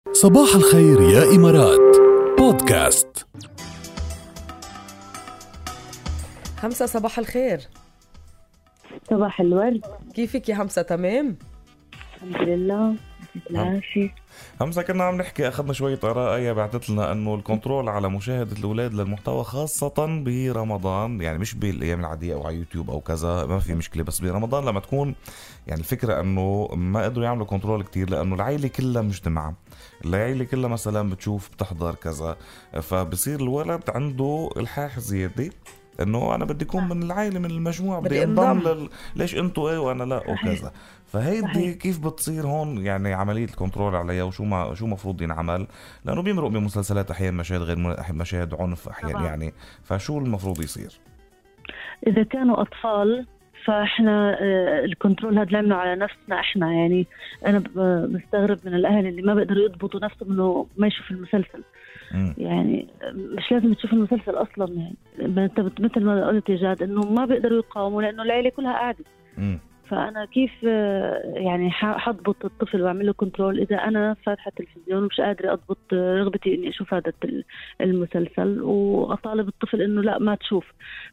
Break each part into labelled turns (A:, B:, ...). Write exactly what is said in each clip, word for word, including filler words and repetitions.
A: صباح الخير يا إمارات بودكاست.
B: همسة صباح الخير.
C: صباح الورد.
B: كيفك يا همسة؟ تمام
C: الحمد لله بالعافية.
D: همسة كنا عم نحكي أخذنا شوية آراء. هي بعتت لنا أنه الكنترول على مشاهدة الأولاد للمحتوى خاصة برمضان، يعني مش بالأيام العادية أو على يوتيوب أو كذا ما في مشكلة، بس برمضان لما تكون يعني الفكرة أنه ما قدروا يعملوا كنترول كتير لأنه العائلة كلها مجتمعة، العائلة كلها مثلا بتشوف بتحضر كذا، فبصير الولد عنده الحاح زيادة انه انا بدي اكون من العائله من المجموعه، بدي انضم لل... ليش انتوا ايه وانا لا وكذا. فهيدي كيف بتصير هون يعني عمليه الكنترول عليها، وشو ما شو مفروض ينعمل؟ لانه بيمرق بمسلسلات احيانا مشاهد غير مشاهد عنف احيانا يعني، فشو المفروض يصير
C: اذا كانوا اطفال؟ فاحنا الكنترول هذا نعمله على نفسنا احنا. يعني انا بستغرب من الاهل اللي ما بيقدروا يضبطوا نفسهم انه ما يشوف المسلسل. م. يعني مش لازم تشوف المسلسل اصلا، يعني انت مثل ما قلت يا جاد انه ما بيقدروا يقاوموا لانه العيله كلها قاعده. م. فانا كيف يعني حضبط الطفل واعمل له كنترول اذا انا فاتحه التلفزيون ومش قادره اضبط رغبتي اني اشوف هذا المسلسل، واطالب الطفل انه لا ما تشوف.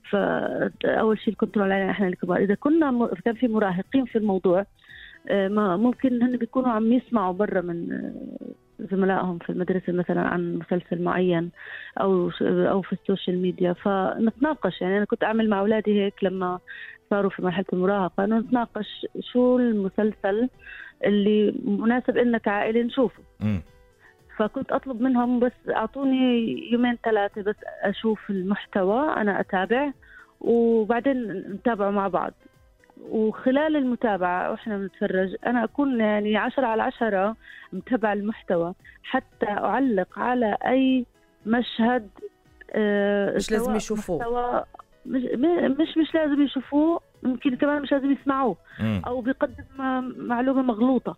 C: فاول شيء الكنترول علينا احنا الكبار. اذا كنا كان في مراهقين في الموضوع، ما ممكن هن بيكونوا عم يسمعوا برا من زملائهم في المدرسة مثلا عن مسلسل معين أو أو في السوشيال ميديا، فنتناقش. يعني أنا كنت أعمل مع أولادي هيك لما صاروا في مرحلة المراهقة، إنه نتناقش شو المسلسل اللي مناسب إنك عائلة نشوفه. م. فكنت أطلب منهم بس أعطوني يومين ثلاثة بس أشوف المحتوى، أنا أتابع وبعدين نتابعه مع بعض. وخلال المتابعة وإحنا بنتفرج أنا أكون يعني عشرة على عشرة متابع المحتوى، حتى أعلق على أي مشهد.
B: آه مش لازم يشوفوه،
C: مش, مش مش لازم يشوفوه، ممكن كمان مش لازم يسمعوه م. أو بيقدم معلومة مغلوطة.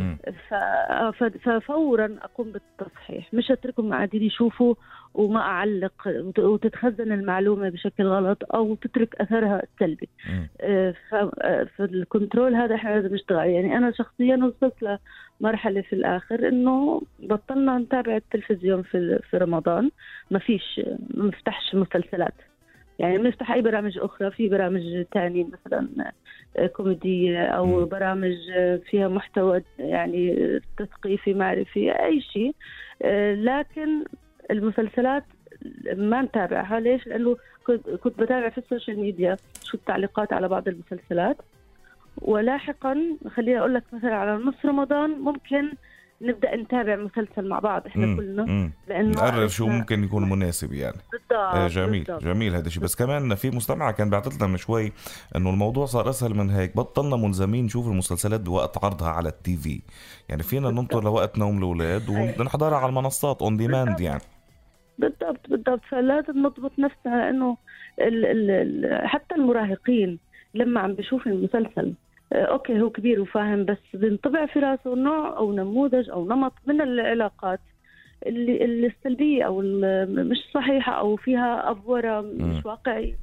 C: ففورا أقوم بالتصحيح، مش أتركهم قاعدين يشوفوا وما أعلق وتتخزن المعلومة بشكل غلط أو تترك أثرها السلبي. فالكنترول هذا إحنا لازم نشتغل. يعني أنا شخصيا وصلت لمرحلة في الآخر إنه بطلنا نتابع التلفزيون في في رمضان، ما فيش ما نفتحش مسلسلات. يعني بنفتح أي برامج أخرى، في برامج تاني مثلا كوميدية أو برامج فيها محتوى يعني تثقيفي معرفي أي شيء، لكن المسلسلات ما نتابعها. ليش؟ لأنه كنت بتابع في السوشيال ميديا شو التعليقات على بعض المسلسلات، ولاحقا خليني أقول لك مثلا على نص رمضان ممكن نبدأ نتابع مسلسل مع بعض احنا مم. كلنا،
D: لأنه نقرر شو ممكن يكون مناسب يعني.
C: بالضبط.
D: جميل
C: بالضبط.
D: جميل هذا الشيء. بس كمان في مستمعة كان بعتت لنا من شوي انه الموضوع صار اسهل من هيك، بطلنا ملزمين نشوف المسلسلات بوقت عرضها على التي في، يعني فينا ننطر لوقت نوم الاولاد ونحضرها على المنصات اون ديماند يعني.
C: بالضبط بالضبط. فلازم نضبط نفسنا، لانه ال ال حتى المراهقين لما عم بيشوف المسلسل اوكي هو كبير وفاهم، بس بينطبع في راسه نوع او نموذج او نمط من العلاقات اللي السلبيه او مش صحيحه او فيها افوره مش واقعيه،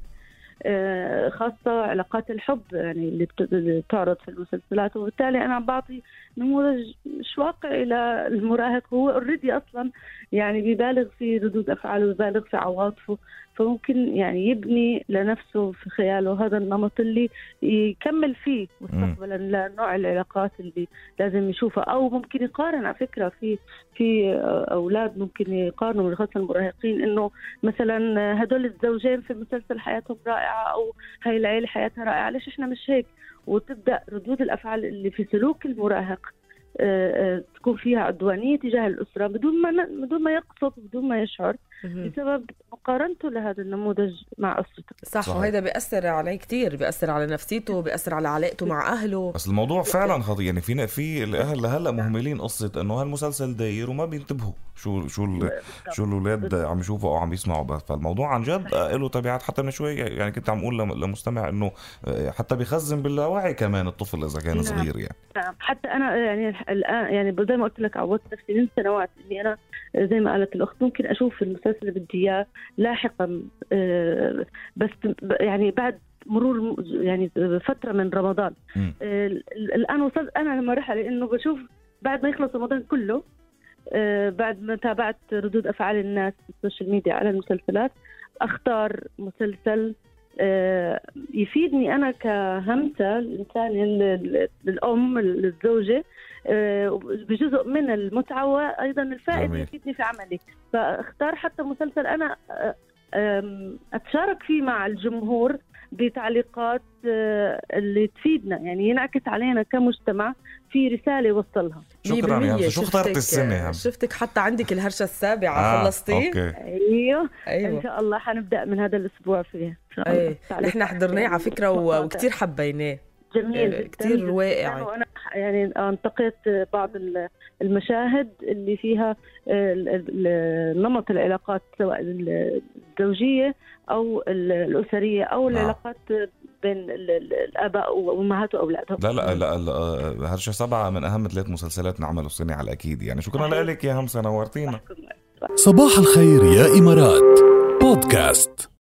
C: خاصه علاقات الحب يعني اللي بتعرض في المسلسلات. وبالتالي انا عم بعطي نموذج مش واقعي للمراهق، هو اوريدي اصلا يعني بيبالغ في ردود افعاله وبيبالغ في عواطفه، فممكن يعني يبني لنفسه في خياله هذا النمط اللي يكمل فيه مستقبلا لنوع العلاقات اللي لازم يشوفها. أو ممكن يقارن، على فكرة في في أولاد ممكن يقارنوا من خاصة المراهقين إنه مثلا هدول الزوجين في المسلسل حياتهم رائعة أو هاي العيلة حياتها رائعة، ليش إحنا مش هيك؟ وتبدأ ردود الأفعال اللي في سلوك المراهق تكون فيها عدوانية تجاه الأسرة بدون ما بدون ما يقصد بدون ما يشعر، بسبب مقارنته لهذا النموذج مع أسرته.
B: صح. وهذا بيأثر عليه كتير، بيأثر على نفسيته، بيأثر على علاقته مع أهله.
D: بس الموضوع فعلا خطير. يعني في في الأهل لهلا مهملين قصة إنه هالمسلسل داير وما بينتبهوا شو شو شو الأولاد عم يشوفوا أو عم يسمعوا بس. فالموضوع عن جد له تبعات. حتى من شوي يعني كنت عم أقول لمستمع إنه حتى بيخزن باللاوعي كمان الطفل إذا كان صغير يعني.
C: نعم. حتى أنا يعني الآن يعني زي ما قلت لك عودت نفسي من سنوات إني أنا زي ما قالت الأخت ممكن أشوف المسلسل اللي بدي إياه لاحقا، بس يعني بعد مرور يعني فترة من رمضان. الآن وصلت أنا لمرحلة إنه بشوف بعد ما يخلص رمضان كله آه، بعد ما تابعت ردود أفعال الناس في السوشيال ميديا على المسلسلات أختار مسلسل آه، يفيدني أنا كهمسة الإنسان، الأم الزوجة، آه، بجزء من المتعة وأيضا الفائدة يفيدني في عملي. فاختار حتى مسلسل أنا أتشارك فيه مع الجمهور بتعليقات اللي تفيدنا، يعني ينعكس علينا كمجتمع في رسالة وصلها.
D: شكرا يا همسة. شو اخترت السنة يا همسة؟
B: شفتك حتى عندك الهرشة السابعة. آه، خلصتي؟
C: أيوه. أيوه إن شاء الله حنبدأ من هذا الأسبوع فيها.
B: أيه. نحن حضرناه على فكرة وكتير حبيناه.
C: جميل جدا.
B: كتير واقعي.
C: وأنا يعني انتقيت بعض المشاهد اللي فيها نمط العلاقات سواء الزوجية أو الأسرية أو العلاقات بين الآباء وأمهات وأولادهم.
D: لا لا لا, لا هرشة سبعة من أهم ثلاث مسلسلات نعملوا السنة على الأكيد يعني. شكرا لك يا همسة، نورتينا.
A: صباح الخير يا إمارات بودكاست.